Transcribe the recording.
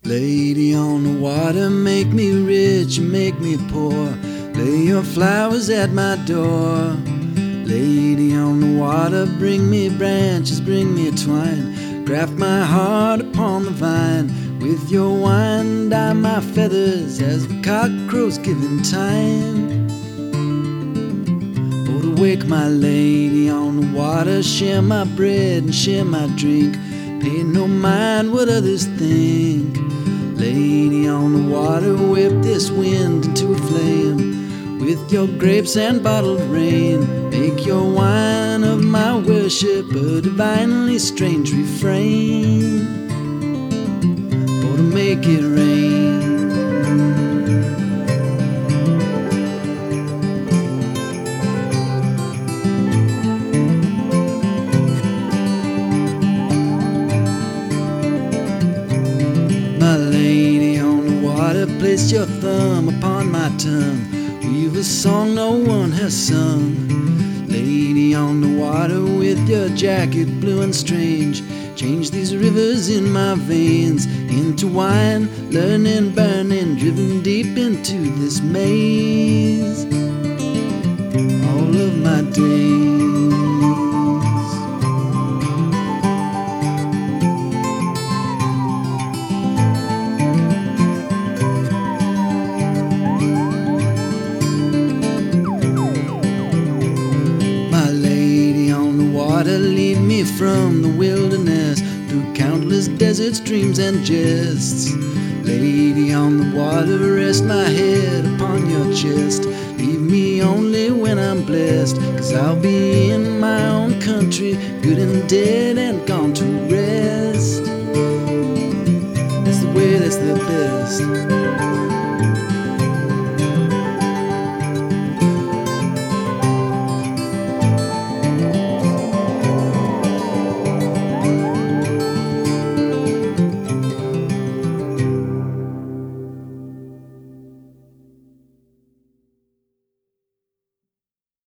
Lady on the water, make me rich and make me poor. Lay your flowers at my door. Lady on the water, bring me branches, bring me twine. Graft my heart upon the vine. With your wine, dye my feathers as the cock crows giving time. Oh, to wake my lady on the water, share my bread and share my drink. Pay no mind what others think. Lady on the water, whip this wind into a flame. With your grapes and bottled rain, make your wine of my worship a divinely strange refrain. Oh, to make it rain. My lady on the water, place your thumb upon my tongue. Weave a song no one has sung. Lady on the water, with your jacket blue and strange, change these rivers in my veins into wine, learning, burning, driven deep into this maze. All of my days. Lead me from the wilderness through countless deserts, dreams and jests. Lady on the water, rest my head upon your chest. Leave me only when I'm blessed, 'cause I'll be in my own country, good and dead and gone to rest. That's the way, that's the best.